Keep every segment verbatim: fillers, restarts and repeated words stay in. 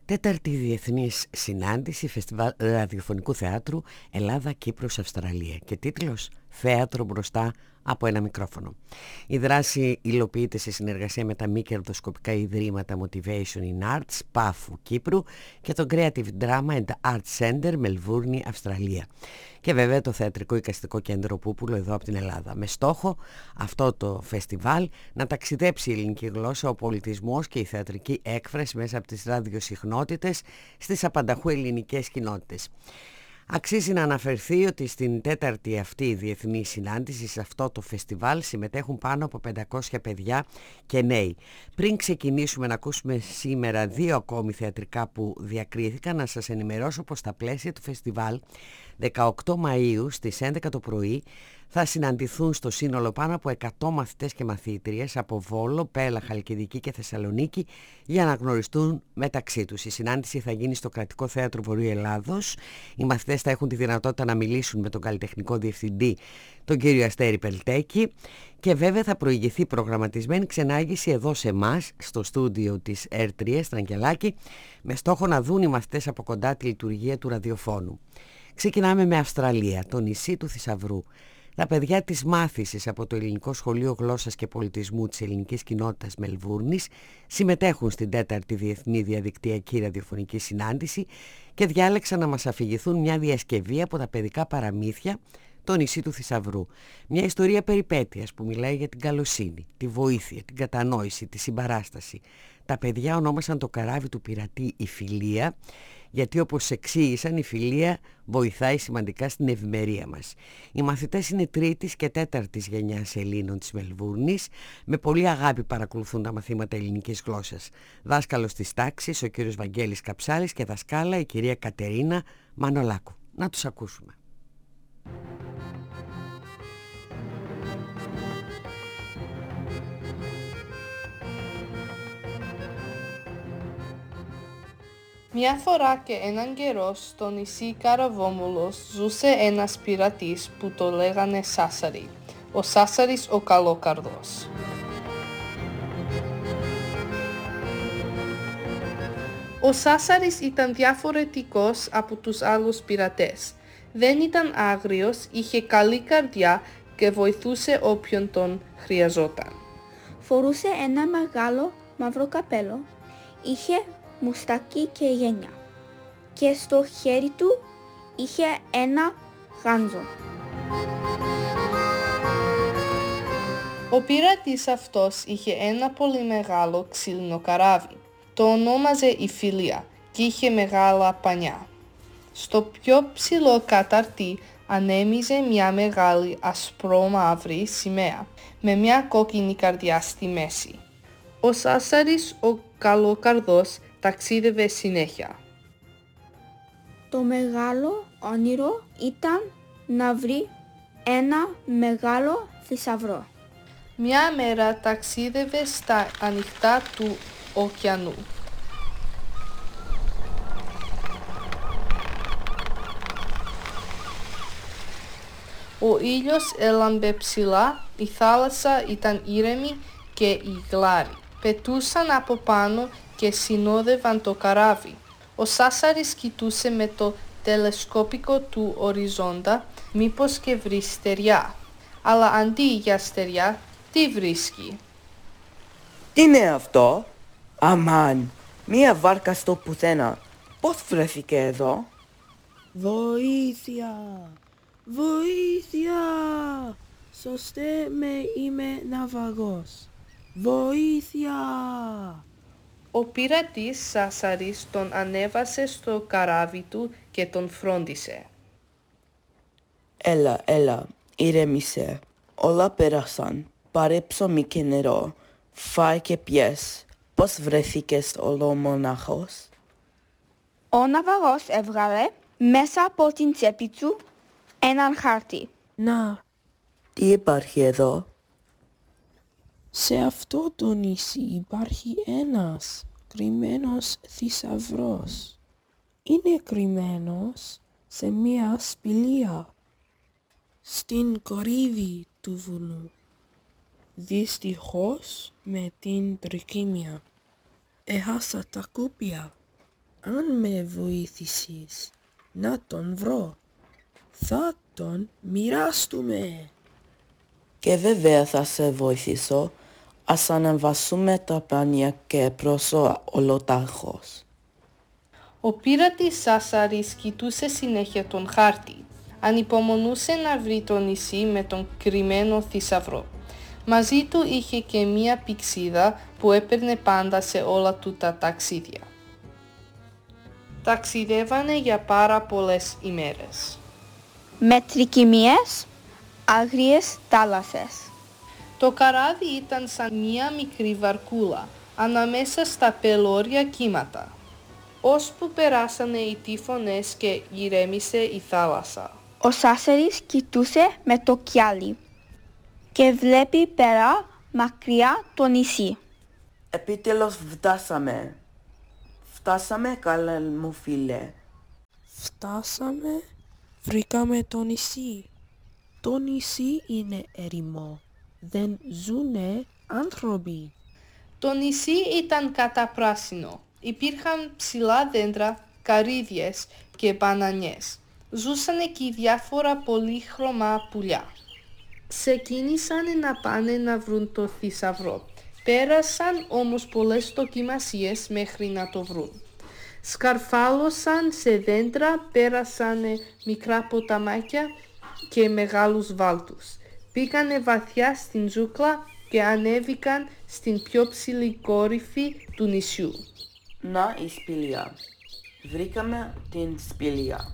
Τέταρτη Διεθνής Συνάντηση Φεστιβάλ Ραδιοφωνικού Θεάτρου Ελλάδα-Κύπρος-Αυστραλία και τίτλος «Θέατρο μπροστά από ένα μικρόφωνο». Η δράση υλοποιείται σε συνεργασία με τα μη κερδοσκοπικά ιδρύματα Motivation in Arts, Πάφου, Κύπρου και το Creative Drama and Art Center, Μελβούρνη, Αυστραλία. Και βέβαια το Θεατρικό Εικαστικό Κέντρο Πούπουλο εδώ από την Ελλάδα. Με στόχο αυτό το φεστιβάλ να ταξιδέψει η ελληνική γλώσσα, ο πολιτισμός και η θεατρική έκφραση μέσα από τις ραδιοσυχνότητες στις απανταχού ελληνικές κοινότητες. Αξίζει να αναφερθεί ότι στην τέταρτη αυτή διεθνή συνάντηση, σε αυτό το φεστιβάλ, συμμετέχουν πάνω από πεντακόσια παιδιά και νέοι. Πριν ξεκινήσουμε να ακούσουμε σήμερα δύο ακόμη θεατρικά που διακρίθηκαν, να σας ενημερώσω πως στα πλαίσια του φεστιβάλ δεκαοκτώ Μαΐου στις έντεκα το πρωί θα συναντηθούν στο σύνολο πάνω από εκατό μαθητές και μαθήτριες από Βόλο, Πέλα, Χαλκιδική και Θεσσαλονίκη για να γνωριστούν μεταξύ τους. Η συνάντηση θα γίνει στο Κρατικό Θέατρο Βορείου Ελλάδος. Οι μαθητές θα έχουν τη δυνατότητα να μιλήσουν με τον καλλιτεχνικό διευθυντή, τον κύριο Αστέρη Πελτέκη, και βέβαια θα προηγηθεί προγραμματισμένη ξενάγηση εδώ σε εμάς, στο στούντιο της Ερ τρία Στραγγελάκη, με στόχο να δουν οι μαθητές από κοντά τη λειτουργία του ραδιοφώνου. Ξεκινάμε με Αυστραλία, το νησί του θησαυρού. Τα παιδιά της μάθησης από το Ελληνικό Σχολείο Γλώσσας και Πολιτισμού της Ελληνικής Κοινότητας Μελβούρνης συμμετέχουν στην τέταρτη Διεθνή Διαδικτυακή Ραδιοφωνική Συνάντηση και διάλεξαν να μας αφηγηθούν μια διασκευή από τα παιδικά παραμύθια «Το νησί του θησαυρού». Μια ιστορία περιπέτειας που μιλάει για την καλοσύνη, τη βοήθεια, την κατανόηση, τη συμπαράσταση. Τα παιδιά ονόμασαν το καράβι του πειρατή η Φιλία, γιατί όπως εξήγησαν η φιλία βοηθάει σημαντικά στην ευημερία μας. Οι μαθητές είναι τρίτης και τέταρτης γενιάς Ελλήνων της Μελβούρνης. Με πολύ αγάπη παρακολουθούν τα μαθήματα ελληνικής γλώσσας. Δάσκαλος της τάξης ο κύριος Βαγγέλης Καψάλης και δασκάλα η κυρία Κατερίνα Μανολάκου. Να τους ακούσουμε. Μια φορά και έναν καιρό στο νησί Καραβόμουλος ζούσε ένας πειρατής που το λέγανε Σάσαρη, ο Σάσαρης ο Καλόκαρδος. Ο Σάσαρης ήταν διαφορετικός από τους άλλους πειρατές. Δεν ήταν άγριος, είχε καλή καρδιά και βοηθούσε όποιον τον χρειαζόταν. Φορούσε ένα μεγάλο μαύρο καπέλο, είχε μουστάκι και γένια και στο χέρι του είχε ένα γάντζο. Ο πειρατής αυτός είχε ένα πολύ μεγάλο ξύλινο καράβι. Το ονόμαζε η Φιλία και είχε μεγάλα πανιά. Στο πιο ψηλό καταρτί ανέμιζε μια μεγάλη ασπρόμαυρη σημαία με μια κόκκινη καρδιά στη μέση. Ο Σάσαρης ο Καλόκαρδος ταξίδευε συνέχεια. Το μεγάλο όνειρο ήταν να βρει ένα μεγάλο θησαυρό. Μια μέρα ταξίδευε στα ανοιχτά του ωκεανού. Ο ήλιος έλαμπε ψηλά, η θάλασσα ήταν ήρεμη και η γλάρη πετούσαν από πάνω και συνόδευαν το καράβι. Ο Σάσαρης κοιτούσε με το τηλεσκόπικο του οριζόντα μήπως και βρει στεριά. Αλλά αντί για στεριά, τι βρίσκει? Τι είναι αυτό? Αμάν, μία βάρκα στο πουθενά. Πώς βρέθηκε εδώ? Βοήθεια! Βοήθεια! Σώστε με, είμαι ναυαγός. Βοήθεια! Ο πειρατής Σάσαρης τον ανέβασε στο καράβι του και τον φρόντισε. Έλα, έλα, ηρέμησε. Όλα πέρασαν. Πάρε ψωμί και νερό. Φάει και πιες. Πώς βρέθηκες ολομονάχος? Ο ναυαγός έβγαλε μέσα από την τσέπη του έναν χάρτη. Να, τι υπάρχει εδώ? σε αυτό το νησί υπάρχει ένας κρυμμένος θησαυρός. Είναι κρυμμένος σε μια σπηλιά στην κορύβη του βουνού. Δυστυχώς με την τρικύμια έχασα τα κουπιά. Αν με βοήθησεις να τον βρω, θα τον μοιραστούμε. Και βέβαια θα σε βοηθήσω. Ας ανεβάσουμε τα πανιά και πρόσω ολοτάχος. Ο πείρατης Σάσαρης κοιτούσε συνέχεια τον χάρτη. Ανυπομονούσε να βρει το νησί με τον κρυμμένο θησαυρό. Μαζί του είχε και μία πηξίδα που έπαιρνε πάντα σε όλα του τα ταξίδια. Ταξιδεύανε για πάρα πολλές ημέρες. Με τρικυμίες, άγριες θάλασσες. Το καράβι ήταν σαν μία μικρή βαρκούλα, ανάμεσα στα πελώρια κύματα. Ώσπου περάσανε οι τύφωνες και ηρέμησε η θάλασσα. Ο Σάσαρης κοιτούσε με το κιάλι και βλέπει πέρα μακριά το νησί. Επιτέλους φτάσαμε. Φτάσαμε, καλέ μου φίλε. Φτάσαμε, βρήκαμε το νησί. Το νησί είναι έρημο. Δεν ζουνε άνθρωποι. Το νησί ήταν καταπράσινο. Υπήρχαν ψηλά δέντρα, καρύδιες και μπανανιές. Ζούσαν εκεί διάφορα πολύχρωμα πουλιά. Ξεκίνησαν να πάνε να βρουν το θησαυρό. Πέρασαν όμως πολλές δοκιμασίες μέχρι να το βρουν. Σκαρφάλωσαν σε δέντρα, πέρασαν μικρά ποταμάκια και μεγάλους βάλτους. Πήγανε βαθιά στην ζούγκλα και ανέβηκαν στην πιο ψηλή κόρυφη του νησιού. Να η σπηλιά. Βρήκαμε την σπηλιά.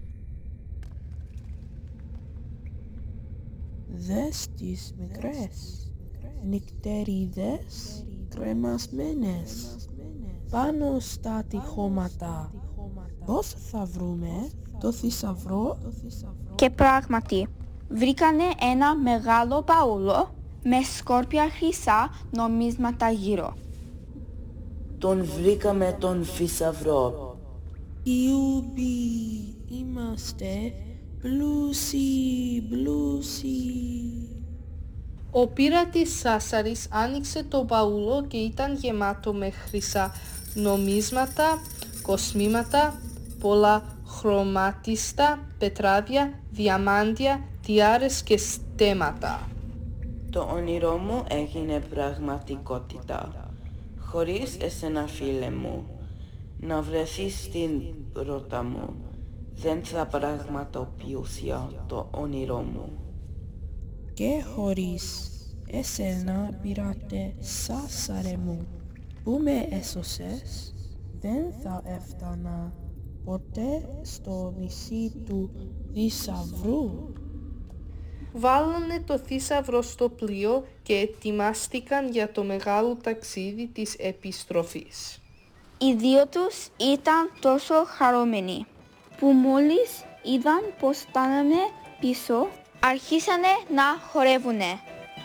Δες τις μικρές νυχτερίδες κρεμασμένες πάνω στα τυχώματα. Πώς θα βρούμε το θησαυρό? Και πράγματι, βρήκανε ένα μεγάλο μπαούλο με σκόρπια χρυσά νομίσματα γύρω. Τον βρήκαμε τον θησαυρό. Ιούπι, είμαστε πλούσιοι, πλούσιοι. Ο πείρατης Σάσαρης άνοιξε το μπαούλο και ήταν γεμάτο με χρυσά νομίσματα, κοσμήματα, πολλά χρωμάτιστα, πετράδια, διαμάντια, τιάρες και στέμματα. Το όνειρό μου έγινε πραγματικότητα. Χωρίς εσένα, φίλε μου, να βρεθείς στην ρότα μου, δεν θα πραγματοποιούσα το όνειρό μου. Και χωρίς εσένα, πειράτε Σάσαρε μου, που με έσωσες, δεν θα έφτανα ποτέ στο νησί του θησαυρού. Βάλανε το θησαυρό στο πλοίο και ετοιμάστηκαν για το μεγάλο ταξίδι της επιστροφής. Οι δύο τους ήταν τόσο χαρούμενοι που μόλις είδαν πως φτάνανε πίσω, αρχίσανε να χορεύουνε.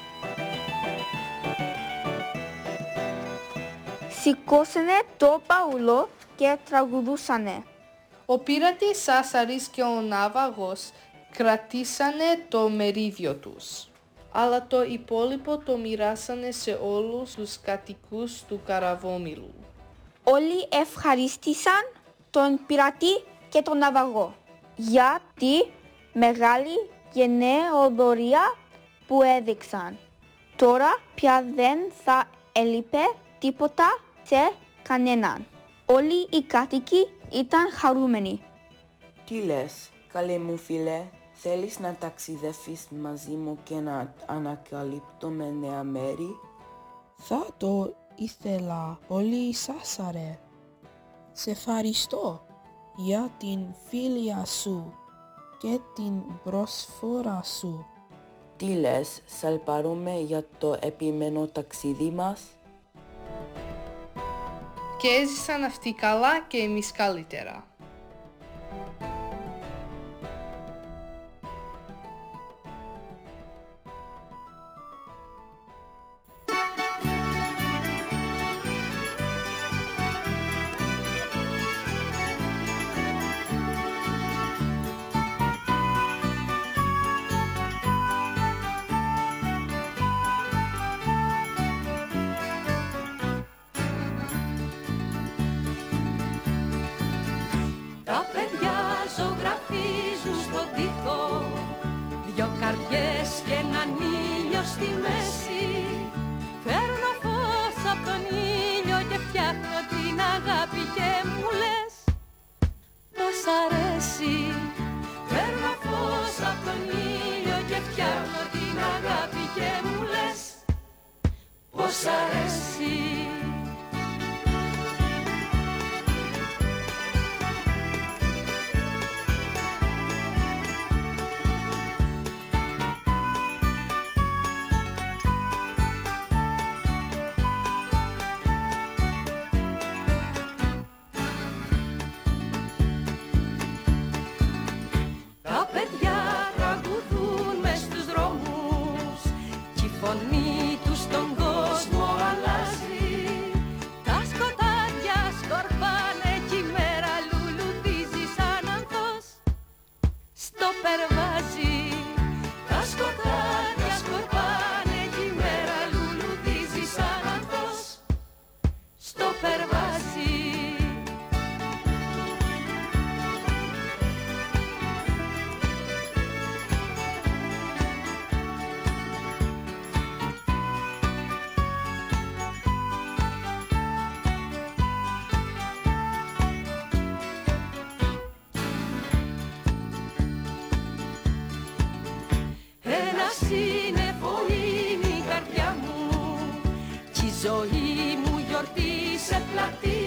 Σηκώσανε το μπαούλο και τραγουδούσανε. Ο πείρατης Σάσαρης και ο ναύαγος κρατήσανε το μερίδιο τους, αλλά το υπόλοιπο το μοιράσανε σε όλους τους κατοικούς του καραβόμηλου. Όλοι ευχαρίστησαν τον πειρατή και τον ναυαγό για τη μεγάλη γενναιοδωρία που έδειξαν. Τώρα πια δεν θα έλειπε τίποτα σε κανέναν. Όλοι οι κάτοικοι ήταν χαρούμενοι. Τι λες, καλέ μου φίλε, θέλεις να ταξιδεύεις μαζί μου και να ανακαλύπτουμε νέα μέρη? Θα το ήθελα πολύ, Σάσαρε. Σε ευχαριστώ για την φιλία σου και την προσφορά σου. Τι λες, σαλπαρούμε για το επόμενο ταξίδι μας? Και έζησαν αυτοί καλά και εμείς καλύτερα. πλατεία.